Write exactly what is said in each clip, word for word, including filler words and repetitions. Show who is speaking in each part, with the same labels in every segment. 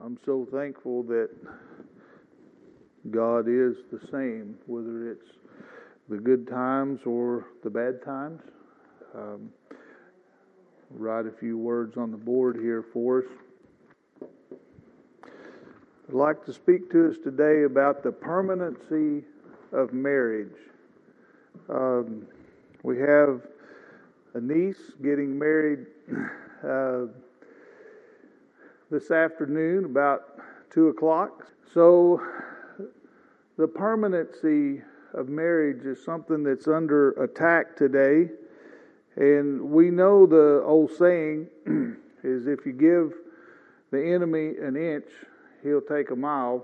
Speaker 1: I'm so thankful that God is the same, whether it's the good times or the bad times. Um, write a few words on the board here for us. I'd like to speak to us today about the permanency of marriage. Um, we have a niece getting married uh, this afternoon about two o'clock. So the permanency of marriage is something that's under attack today. And we know the old saying is if you give the enemy an inch, he'll take a mile.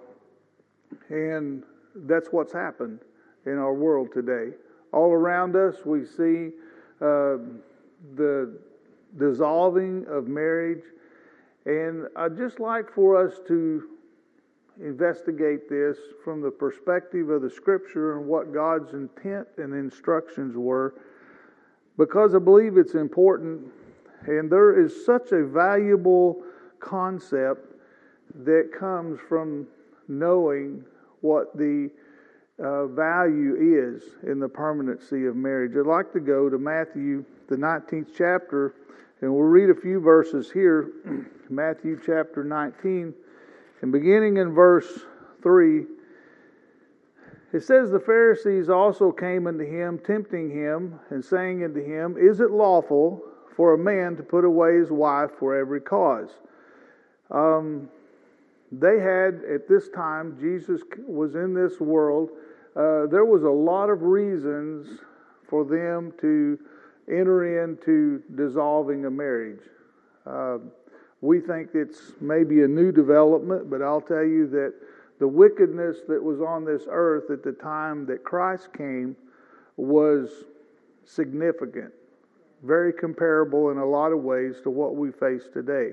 Speaker 1: And that's what's happened in our world today. All around us we see uh, the dissolving of marriage. And I'd just like for us to investigate this from the perspective of the Scripture and what God's intent and instructions were, because I believe it's important, and there is such a valuable concept that comes from knowing what the uh, value is in the permanency of marriage. I'd like to go to Matthew, the nineteenth chapter, and we'll read a few verses here. Matthew chapter nineteen, and beginning in verse three, it says, "The Pharisees also came unto him, tempting him, and saying unto him, Is it lawful for a man to put away his wife for every cause?" Um, they had, at this time, Jesus was in this world, uh, there was a lot of reasons for them to enter into dissolving a marriage. Uh, we think it's maybe a new development, but I'll tell you that the wickedness that was on this earth at the time that Christ came was significant, very comparable in a lot of ways to what we face today.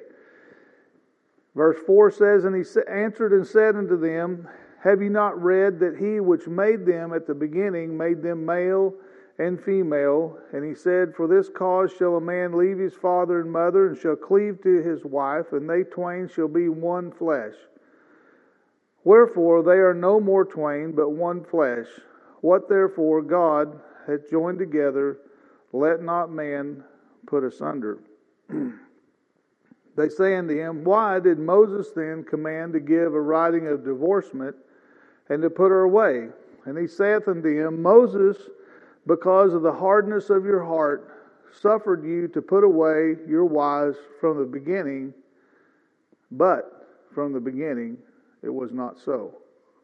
Speaker 1: Verse four says, "And he answered and said unto them, Have ye not read that he which made them at the beginning made them male and female? And he said, For this cause shall a man leave his father and mother, and shall cleave to his wife, and they twain shall be one flesh. Wherefore they are no more twain, but one flesh. What therefore God hath joined together, let not man put asunder." They say unto him, Why did Moses then command to give a writing of divorcement, and to put her away? And he saith unto him, Moses, because of the hardness of your heart, suffered you to put away your wives from the beginning, but from the beginning it was not so.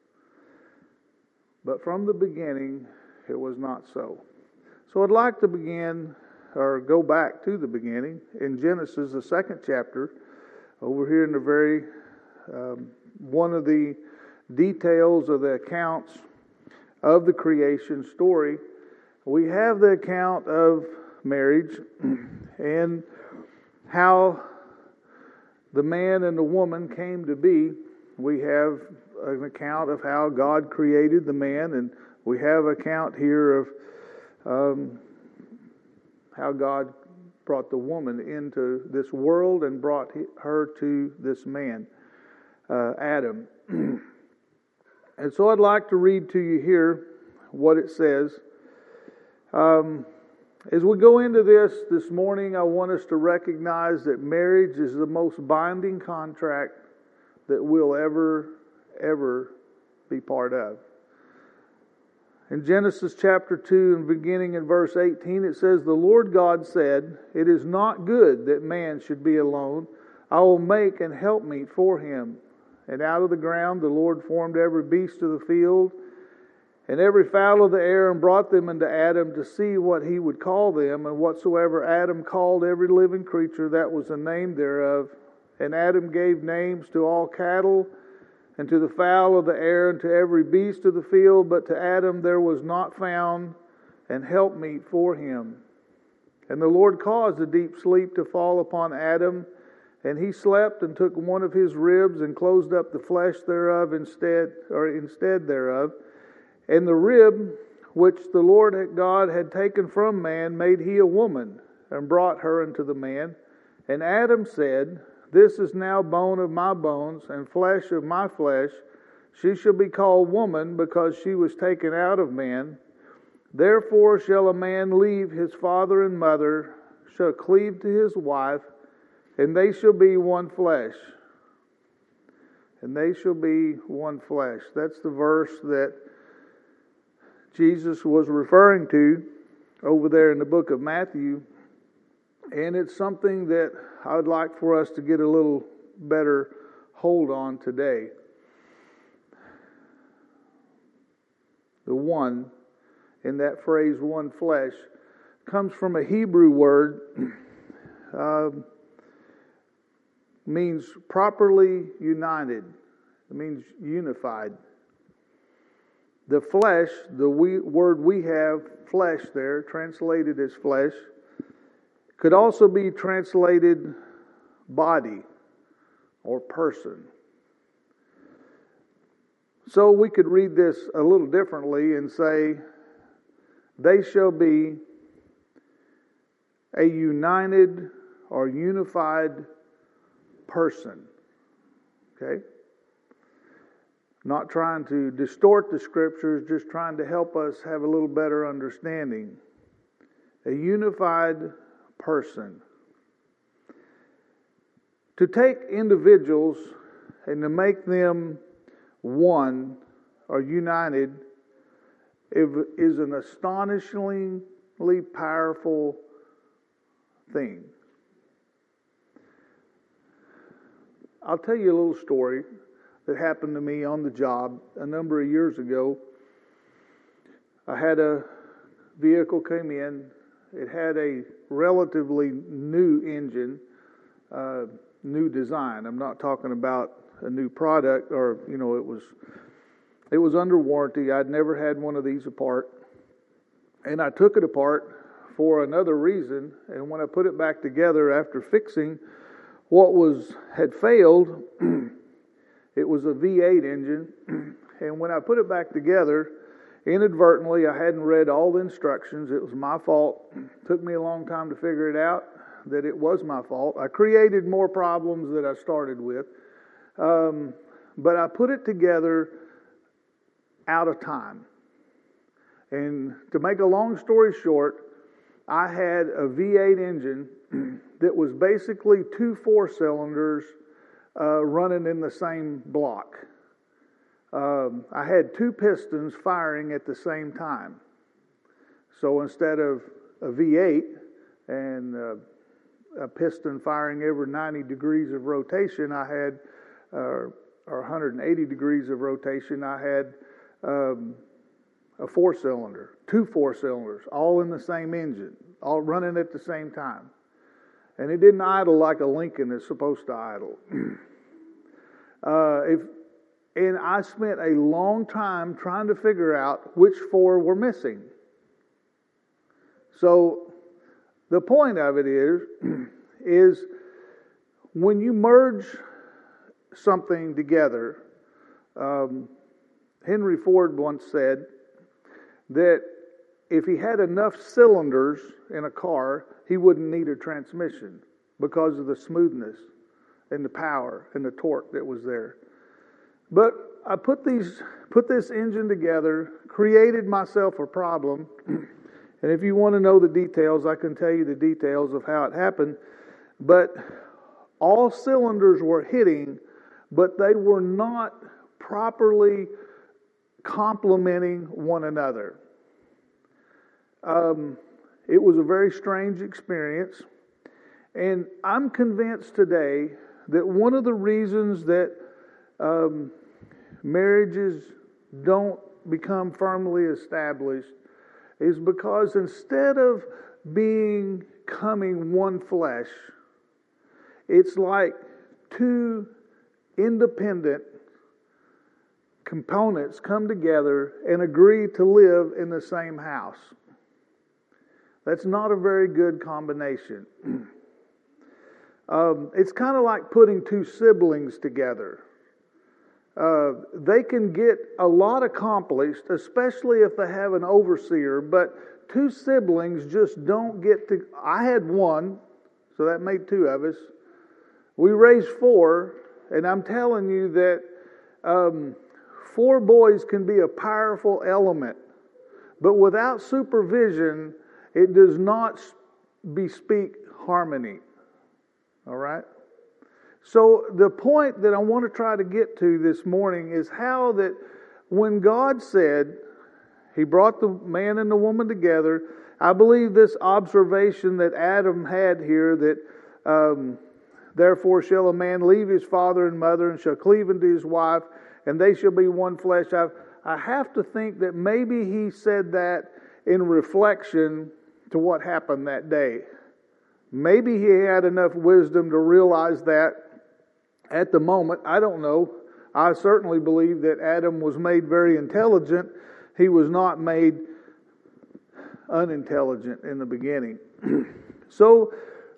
Speaker 1: But from the beginning it was not so. So I'd like to begin, or go back to the beginning, in Genesis, the second chapter, over here in the very, um, one of the details of the accounts of the creation story. We have the account of marriage and how the man and the woman came to be. We have an account of how God created the man, and we have an account here of um, how God brought the woman into this world and brought her to this man, uh, Adam. And so I'd like to read to you here what it says. Um, as we go into this this morning, I want us to recognize that marriage is the most binding contract that we'll ever, ever be part of. In Genesis chapter two and beginning in verse eighteen, it says, "The Lord God said, It is not good that man should be alone. I will make an helpmeet for him. And out of the ground the Lord formed every beast of the field, and every fowl of the air, and brought them unto Adam to see what he would call them. And whatsoever Adam called every living creature, that was the name thereof. And Adam gave names to all cattle, and to the fowl of the air, and to every beast of the field. But to Adam there was not found an helpmeet for him. And the Lord caused a deep sleep to fall upon Adam, and he slept, and took one of his ribs, and closed up the flesh thereof instead, or instead thereof. And the rib which the Lord God had taken from man made he a woman, and brought her unto the man. And Adam said, This is now bone of my bones and flesh of my flesh. She shall be called woman, because she was taken out of man. Therefore shall a man leave his father and mother, shall cleave to his wife, and they shall be one flesh. And they shall be one flesh. That's the verse that Jesus was referring to over there in the book of Matthew. And it's something that I would like for us to get a little better hold on today. The one, in that phrase, one flesh, comes from a Hebrew word, uh, means properly united. It means unified. The flesh, the we, word we have, flesh there, translated as flesh, could also be translated body or person. So we could read this a little differently and say, they shall be a united or unified person. Okay? Not trying to distort the scriptures, just trying to help us have a little better understanding. A unified person. To take individuals and to make them one or united is an astonishingly powerful thing. I'll tell you a little story that happened to me on the job a number of years ago. I had a vehicle come in. It had a relatively new engine, uh, new design. I'm not talking about a new product, or you know, it was it was under warranty. I'd never had one of these apart, and I took it apart for another reason. And when I put it back together after fixing what was had failed, it was a V eight engine. And when I put it back together, inadvertently, I hadn't read all the instructions. It was my fault. It took me a long time to figure it out that it was my fault. I created more problems than I started with. Um, but I put it together out of time. And to make a long story short, I had a V eight engine that was basically two four-cylinders uh, running in the same block. Um, I had two pistons firing at the same time. So instead of a V eight and uh, a piston firing every ninety degrees of rotation, I had, uh, or one hundred eighty degrees of rotation, I had um, a four-cylinder, two four-cylinders, all in the same engine, all running at the same time. And it didn't idle like a Lincoln is supposed to idle. uh, if And I spent a long time trying to figure out which four were missing. So the point of it is, is when you merge something together, um, Henry Ford once said that if he had enough cylinders in a car, he wouldn't need a transmission because of the smoothness and the power and the torque that was there. But I put these, put this engine together, created myself a problem, and if you want to know the details, I can tell you the details of how it happened. But all cylinders were hitting, but they were not properly complementing one another. Um, it was a very strange experience, and I'm convinced today that one of the reasons that um, marriages don't become firmly established is because instead of being becoming one flesh, it's like two independent components come together and agree to live in the same house. That's not a very good combination. um, it's kind of like putting two siblings together. Uh, they can get a lot accomplished, especially if they have an overseer, but two siblings just don't get to... I had one, so that made two of us. We raised four, and I'm telling you that um, four boys can be a powerful element, but without supervision, it does not bespeak harmony. All right? So the point that I want to try to get to this morning is how that when God said He brought the man and the woman together, I believe this observation that Adam had here, that um, therefore shall a man leave his father and mother and shall cleave unto his wife, and they shall be one flesh. I've, I have to think that maybe he said that in reflection to what happened that day. Maybe he had enough wisdom to realize that at the moment. I don't know. I certainly believe that Adam was made very intelligent. He was not made unintelligent in the beginning. So,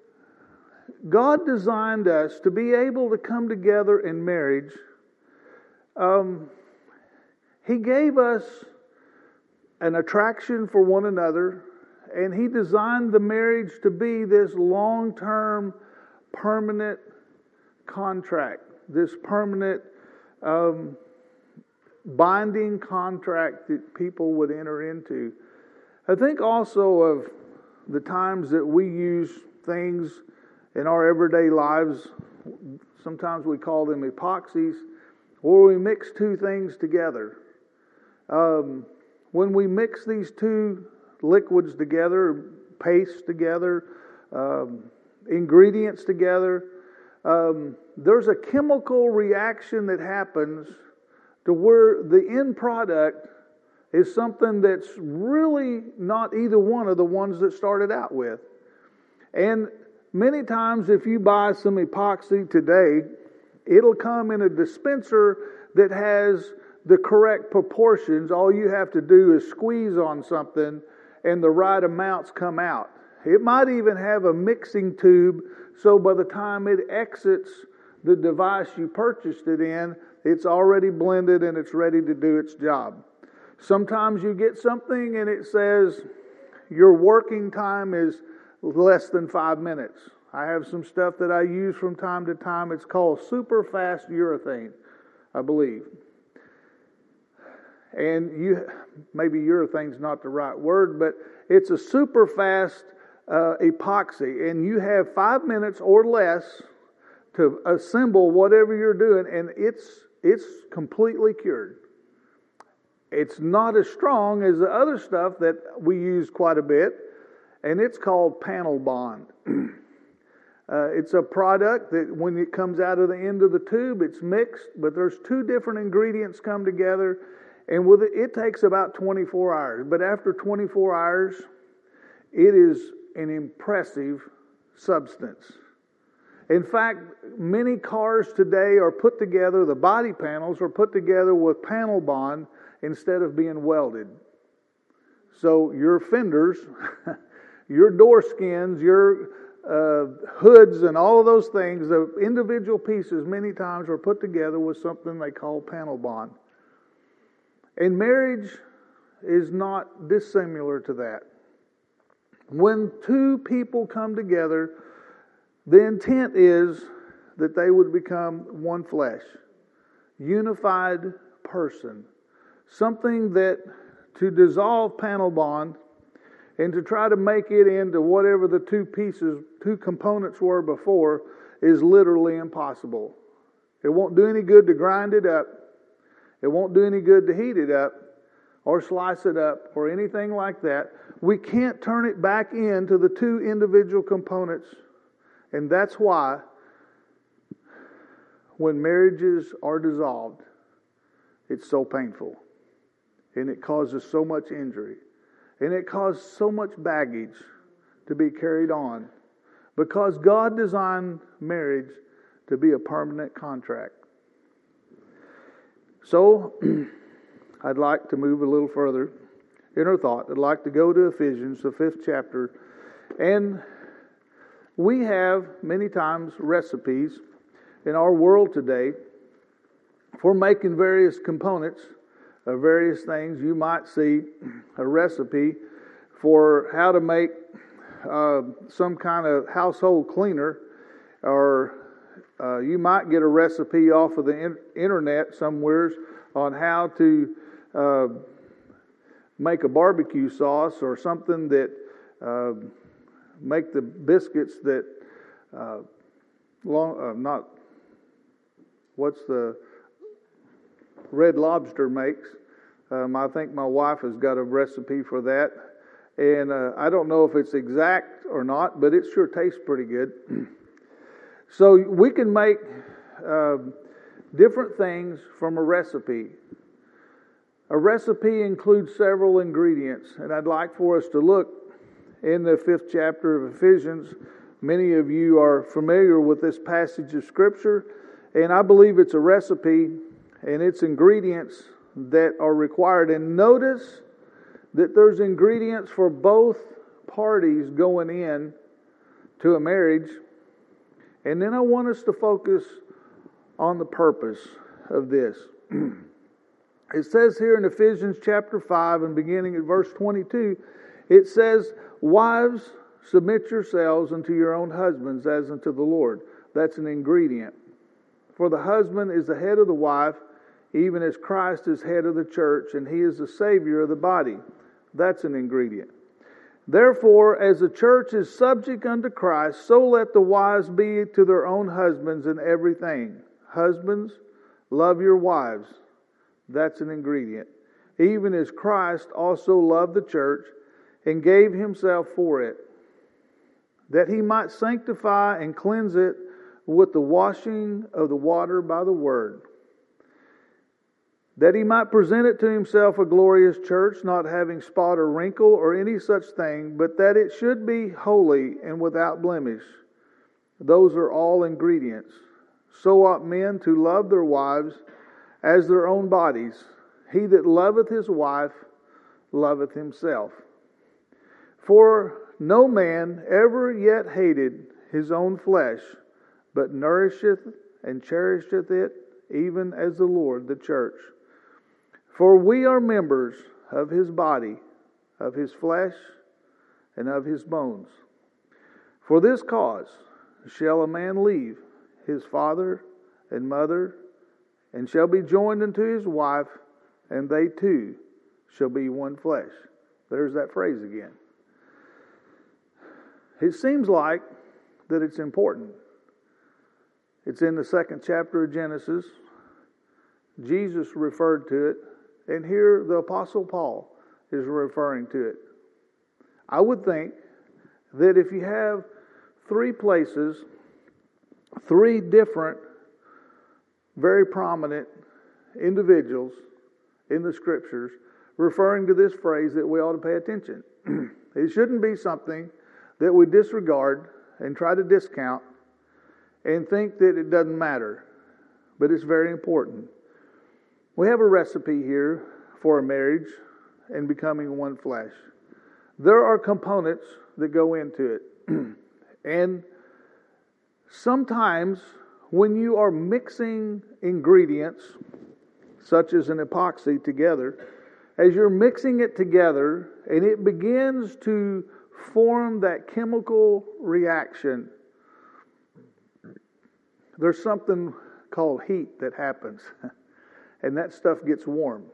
Speaker 1: God designed us to be able to come together in marriage. Um, he gave us an attraction for one another, and He designed the marriage to be this long-term, permanent contract, this permanent um, binding contract that people would enter into. I think also of the times that we use things in our everyday lives. Sometimes we call them epoxies, or we mix two things together. Um, when we mix these two liquids together, pastes together, um, ingredients together, um, there's a chemical reaction that happens to where the end product is something that's really not either one of the ones that started out with. And many times if you buy some epoxy today, it'll come in a dispenser that has the correct proportions. All you have to do is squeeze on something and the right amounts come out. It might even have a mixing tube, so by the time it exits the device you purchased it in, it's already blended and it's ready to do its job. Sometimes you get something and it says your working time is less than five minutes. I have some stuff that I use from time to time. It's called super fast urethane, I believe. And you, maybe urethane's not the right word, but it's a super fast uh, epoxy, and you have five minutes or less to assemble whatever you're doing, and it's it's completely cured. It's not as strong as the other stuff that we use quite a bit, and it's called Panel Bond. uh, it's a product that when it comes out of the end of the tube, it's mixed, but there's two different ingredients come together, and with it, it takes about twenty-four hours. But after twenty-four hours, it is an impressive substance. In fact, many cars today are put together, the body panels are put together with Panel Bond instead of being welded. So your fenders, your door skins, your uh, hoods and all of those things, the individual pieces many times are put together with something they call Panel Bond. And marriage is not dissimilar to that. When two people come together, the intent is that they would become one flesh, unified person. Something that to dissolve Panel Bond and to try to make it into whatever the two pieces, two components were before is literally impossible. It won't do any good to grind it up. It won't do any good to heat it up or slice it up or anything like that. We can't turn it back into the two individual components. And that's why when marriages are dissolved, it's so painful. And it causes so much injury. And it causes so much baggage to be carried on. Because God designed marriage to be a permanent contract. So, I'd like to move a little further in our thought. I'd like to go to Ephesians, the fifth chapter. And we have many times recipes in our world today for making various components of various things. You might see a recipe for how to make uh, some kind of household cleaner, or Uh, you might get a recipe off of the in- internet somewheres on how to uh, make a barbecue sauce or something that uh, make the biscuits that uh, long uh, not what's the Red Lobster makes. Um, I think my wife has got a recipe for that, and uh, I don't know if it's exact or not, but it sure tastes pretty good. So we can make uh, different things from a recipe. A recipe includes several ingredients, and I'd like for us to look in the fifth chapter of Ephesians. Many of you are familiar with this passage of Scripture, and I believe it's a recipe and its ingredients that are required. And notice that there's ingredients for both parties going in to a marriage. And then I want us to focus on the purpose of this. It says here in Ephesians chapter five and beginning at verse twenty-two, it says, "Wives, submit yourselves unto your own husbands as unto the Lord." That's an ingredient. "For the husband is the head of the wife, even as Christ is head of the church, and he is the Savior of the body." That's an ingredient. "Therefore, as the church is subject unto Christ, so let the wives be to their own husbands in everything. Husbands, love your wives." That's an ingredient. "Even as Christ also loved the church and gave himself for it, that he might sanctify and cleanse it with the washing of the water by the word, that he might present it to himself a glorious church, not having spot or wrinkle or any such thing, but that it should be holy and without blemish." Those are all ingredients. "So ought men to love their wives as their own bodies. He that loveth his wife loveth himself. For no man ever yet hated his own flesh, but nourisheth and cherisheth it, even as the Lord the church. For we are members of his body, of his flesh, and of his bones. For this cause shall a man leave his father and mother, and shall be joined unto his wife, and they two shall be one flesh." There's that phrase again. It seems like that it's important. It's in the second chapter of Genesis. Jesus referred to it, and here the Apostle Paul is referring to it. I would think that if you have three places, three different, very prominent individuals in the Scriptures referring to this phrase, that we ought to pay attention. It shouldn't be something that we disregard and try to discount and think that it doesn't matter, but it's very important. We have a recipe here for a marriage and becoming one flesh. There are components that go into it. And sometimes when you are mixing ingredients, such as an epoxy, together, as you're mixing it together and it begins to form that chemical reaction, there's something called heat that happens. And that stuff gets warm.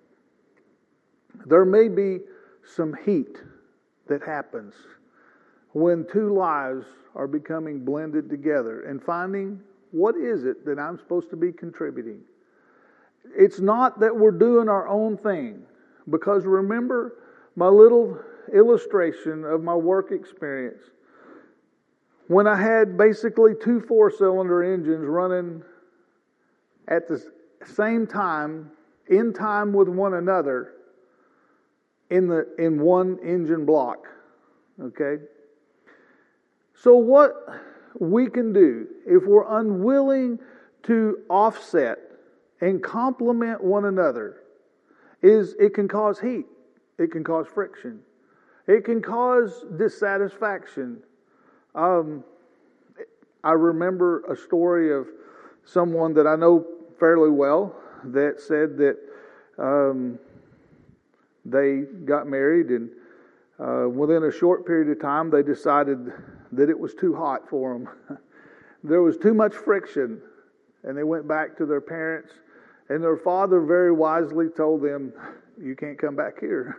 Speaker 1: There may be some heat that happens when two lives are becoming blended together and finding, what is it that I'm supposed to be contributing? It's not that we're doing our own thing. Because remember my little illustration of my work experience. When I had basically two four-cylinder engines running at the same time, in time with one another, in the in one engine block. Okay? So what we can do, if we're unwilling to offset and complement one another, is it can cause heat. It can cause friction. It can cause dissatisfaction. Um, I remember a story of someone that I know fairly well that said that um, they got married, and uh, within a short period of time they decided that it was too hot for them. there was too much friction, and they went back to their parents, and their father very wisely told them, you can't come back here.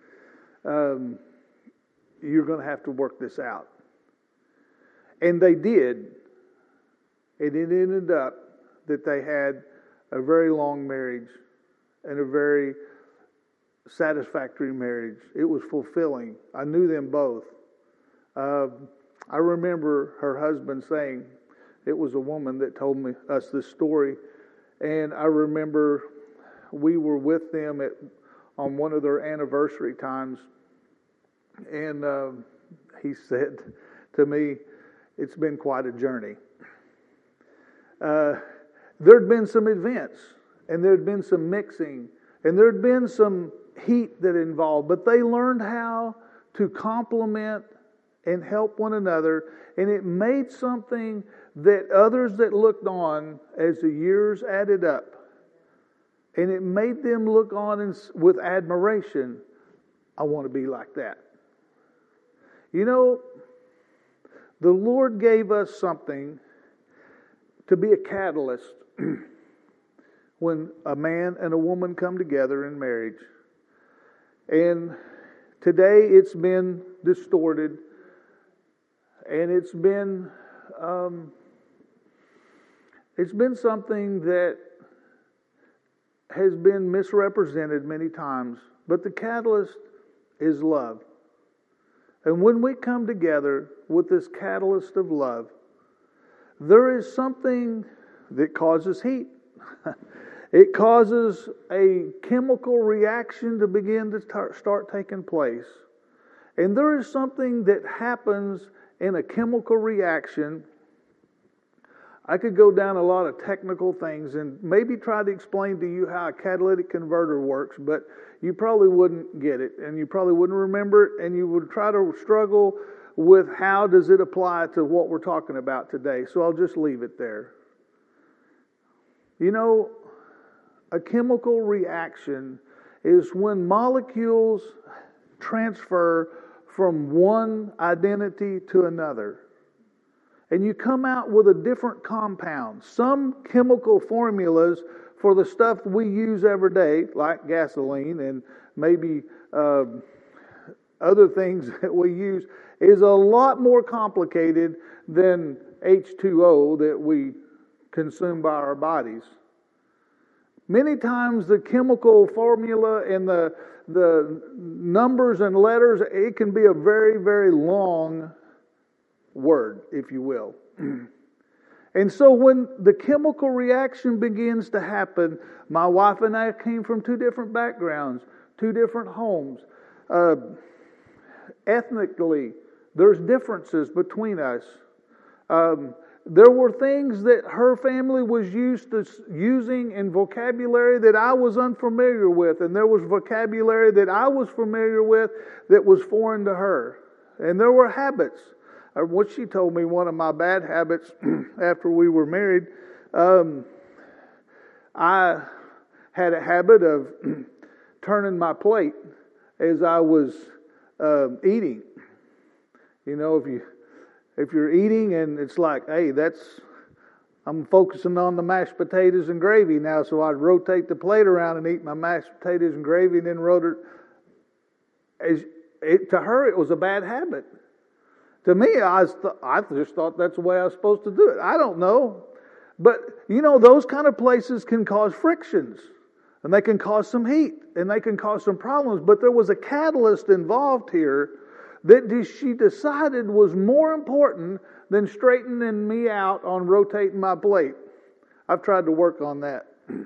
Speaker 1: um, you're going to have to work this out. And they did. And it ended up that they had a very long marriage and a very satisfactory marriage. It was fulfilling. I knew them both. Uh, I remember her husband saying, it was a woman that told me us this story, and I remember we were with them at on one of their anniversary times, and uh, he said to me, it's been quite a journey. Uh, there'd been some events, and there'd been some mixing, and there'd been some heat that involved, but they learned how to complement and help one another, and it made something that others that looked on as the years added up, and it made them look on and, with admiration. I want to be like that. You know, the Lord gave us something to be a catalyst when a man and a woman come together in marriage. And today it's been distorted, and it's been um, it's been something that has been misrepresented many times. But the catalyst is love. And when we come together with this catalyst of love, there is something that causes heat. It causes a chemical reaction to begin to tar- start taking place. And there is something that happens in a chemical reaction. I could go down a lot of technical things and maybe try to explain to you how a catalytic converter works, but you probably wouldn't get it, and you probably wouldn't remember it, and you would try to struggle with how does it apply to what we're talking about today. So I'll just leave it there. You know, a chemical reaction is when molecules transfer from one identity to another. And you come out with a different compound. Some chemical formulas for the stuff we use every day, like gasoline and maybe uh, other things that we use, is a lot more complicated than H two O that we consume by our bodies. Many times the chemical formula and the, the numbers and letters, it can be a very, very long word, if you will. And so when the chemical reaction begins to happen, my wife and I came from two different backgrounds, two different homes. Uh, ethnically, there's differences between us. Um, there were things that her family was used to using in vocabulary that I was unfamiliar with, and there was vocabulary that I was familiar with that was foreign to her. And there were habits. What she told me, one of my bad habits after we were married, um, I had a habit of turning my plate as I was uh, eating. You know, if you if you're eating and it's like, hey, that's I'm focusing on the mashed potatoes and gravy now, so I'd rotate the plate around and eat my mashed potatoes and gravy, and then rotate. As it, to her, it was a bad habit. To me, I, was th- I just thought that's the way I was supposed to do it. I don't know. But, you know, those kind of places can cause frictions. And they can cause some heat. And they can cause some problems. But there was a catalyst involved here that she decided was more important than straightening me out on rotating my plate. I've tried to work on that.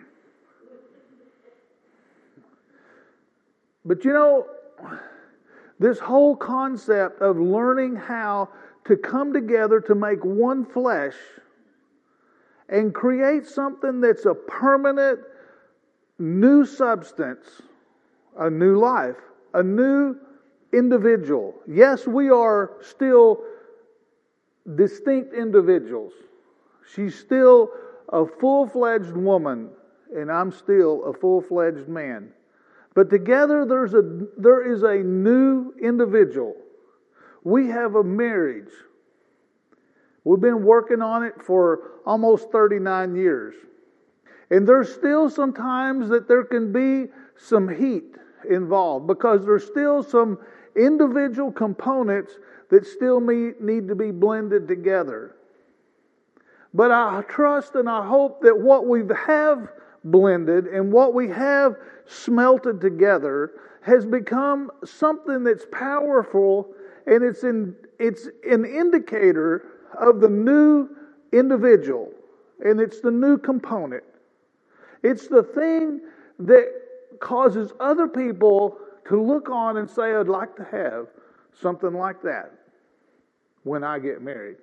Speaker 1: But, you know, this whole concept of learning how to come together to make one flesh and create something that's a permanent new substance, a new life, a new individual. Yes, we are still distinct individuals. She's still a full-fledged woman, and I'm still a full-fledged man. But together there's a there is a new individual. We have a marriage. We've been working on it for almost thirty-nine years. And there's still some times that there can be some heat involved because there's still some individual components that still need to be blended together. But I trust and I hope that what we have blended and what we have smelted together has become something that's powerful, and it's in, it's an indicator of the new individual, and it's the new component. It's the thing that causes other people to look on and say, I'd like to have something like that when I get married.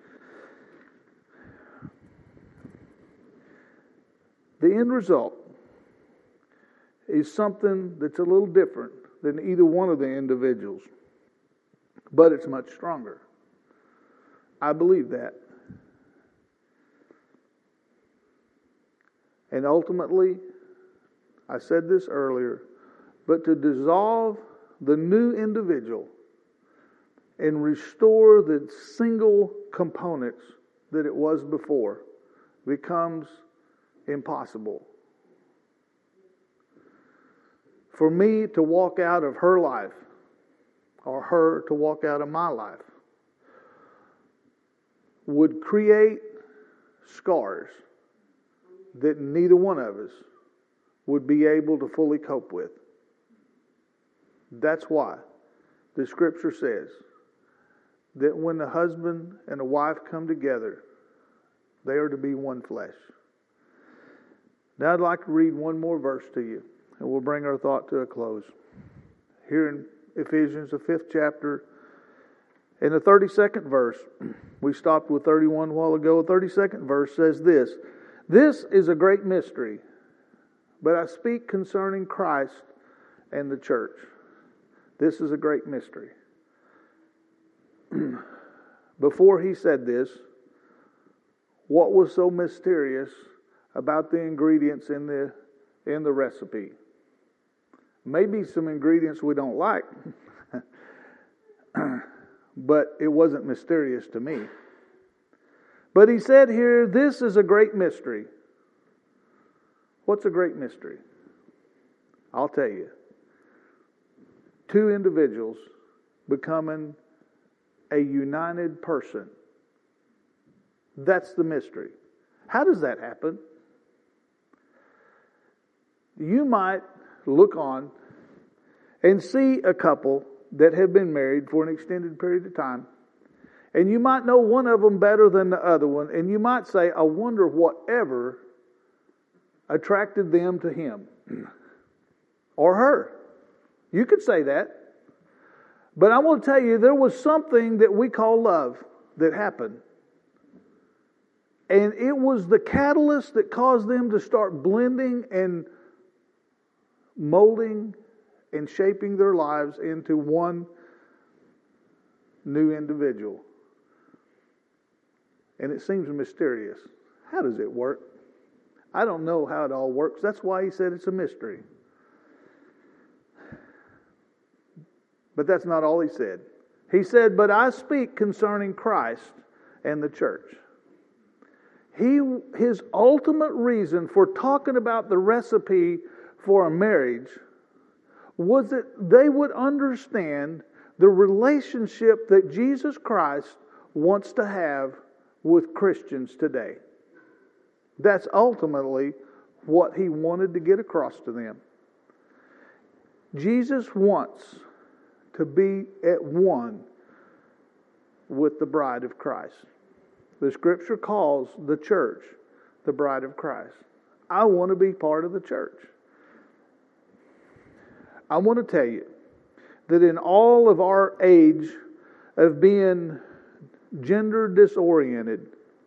Speaker 1: The end result is something that's a little different than either one of the individuals, but it's much stronger. I believe that. And ultimately, I said this earlier, but to dissolve the new individual and restore the single components that it was before becomes impossible. For me to walk out of her life, or her to walk out of my life, would create scars that neither one of us would be able to fully cope with. That's why the Scripture says that when the husband and the wife come together, they are to be one flesh. Now I'd like to read one more verse to you, and we'll bring our thought to a close. Here in Ephesians, the fifth chapter, in the thirty-second verse, we stopped with thirty-one a while ago. The thirty-second verse says this: This is a great mystery, but I speak concerning Christ and the church. This is a great mystery. Before he said this, what was so mysterious about the ingredients in the in the recipe? Maybe some ingredients we don't like, but it wasn't mysterious to me. But he said here, this is a great mystery. What's a great mystery? I'll tell you. Two individuals becoming a united person. That's the mystery. How does that happen? You might look on and see a couple that have been married for an extended period of time, and you might know one of them better than the other one, and you might say, I wonder whatever attracted them to him or her. You could say that. But I want to tell you, there was something that we call love that happened. And it was the catalyst that caused them to start blending and molding and shaping their lives into one new individual. And it seems mysterious. How does it work? I don't know how it all works. That's why he said it's a mystery. But that's not all he said. He said, but I speak concerning Christ and the church. He, his ultimate reason for talking about the recipe for a marriage was that they would understand the relationship that Jesus Christ wants to have with Christians today. That's ultimately what he wanted to get across to them. Jesus wants to be at one with the bride of Christ. The Scripture calls the church the bride of Christ. I want to be part of the church. I want to tell you that in all of our age of being gender disoriented,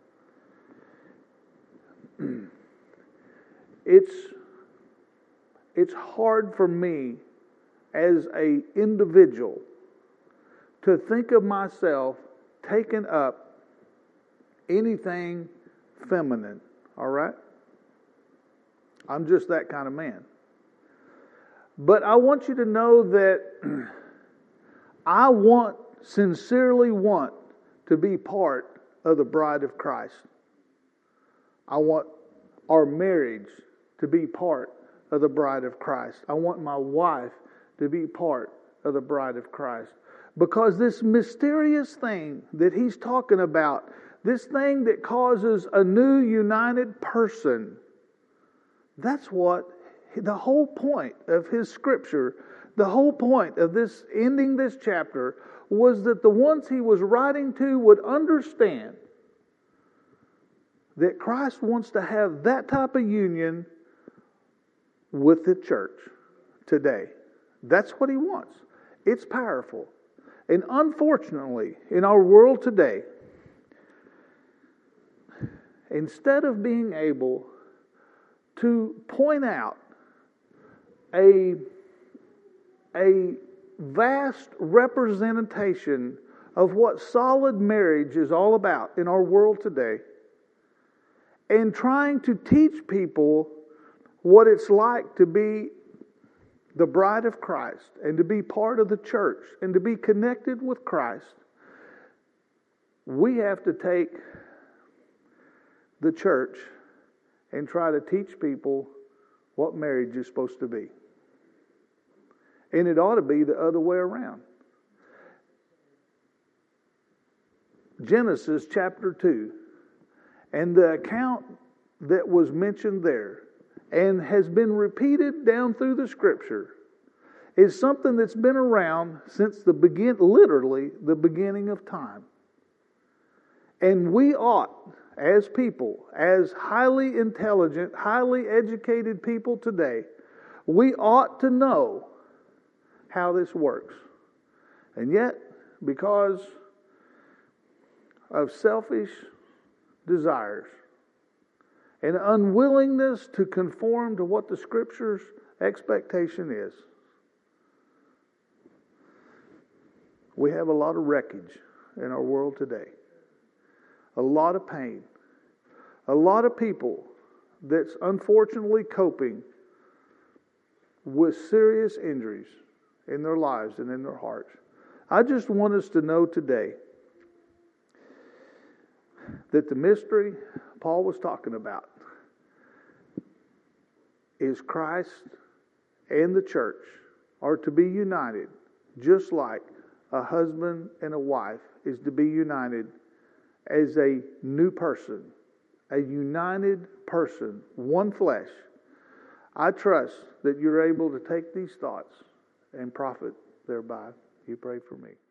Speaker 1: it's it's hard for me as an individual to think of myself taking up anything feminine, all right? I'm just that kind of man. But I want you to know that I want, sincerely want, to be part of the bride of Christ. I want our marriage to be part of the bride of Christ. I want my wife to be part of the bride of Christ. Because this mysterious thing that he's talking about, this thing that causes a new united person, that's what the whole point of his scripture, the whole point of this ending this chapter, was that the ones he was writing to would understand that Christ wants to have that type of union with the church today. That's what he wants. It's powerful. And unfortunately, in our world today, instead of being able to point out a, a vast representation of what solid marriage is all about in our world today, and trying to teach people what it's like to be the bride of Christ and to be part of the church and to be connected with Christ, we have to take the church and try to teach people what marriage is supposed to be. And it ought to be the other way around. Genesis chapter two, and the account that was mentioned there and has been repeated down through the Scripture is something that's been around since the begin, literally the beginning of time. And we ought, as people, as highly intelligent, highly educated people today, we ought to know how this works. And yet, because of selfish desires and unwillingness to conform to what the Scripture's expectation is, we have a lot of wreckage in our world today. A lot of pain. A lot of people that's unfortunately coping with serious injuries in their lives and in their hearts. I just want us to know today that the mystery Paul was talking about is Christ and the church are to be united, just like a husband and a wife is to be united as a new person, a united person, one flesh. I trust that you're able to take these thoughts and profit thereby. You pray for me.